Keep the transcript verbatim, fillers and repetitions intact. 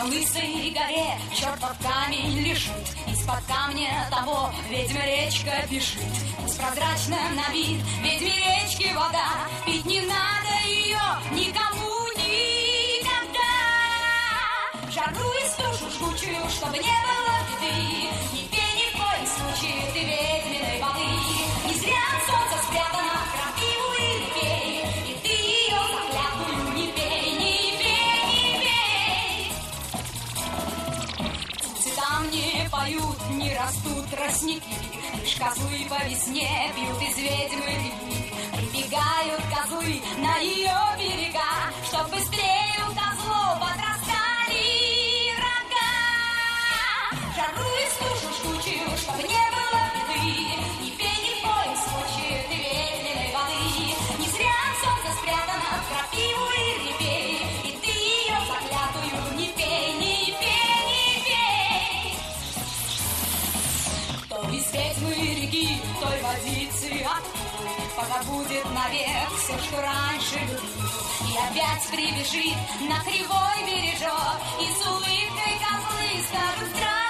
На лысой горе чертов камень лежит, из-под камня того ведьма речка бежит. Беспрозрачно на вид ведьме речки вода, пить не надо ее никому никогда. Жару и стужу жгучую, чтобы не было беды, не пей ни в коем случае ты ведьминой воды. Не зря солнце спрятано в крапиву и не пей, и ты ее заклятую не пей, не пей, не пей. Птицы там не поют, не растут тростники, лишь козлы по весне пьют из ведьмы реки. Прибегают козлы на ее берега, чтоб быстрее у козлов подрастали рога. Жару и стужу жгучую, чтобы не было беды, не пей ни в коем случае ты ведьминой воды. Не зря солнце спрятано в крапиву и не пей, и ты ее заклятую не пей, не пей, не пей. Кто из ведьмы реки, той водицы отпой, пока будет навек все, что раньше было, и опять прибежит на кривой бережок, и с улыбкой козлы скажут здравствуй.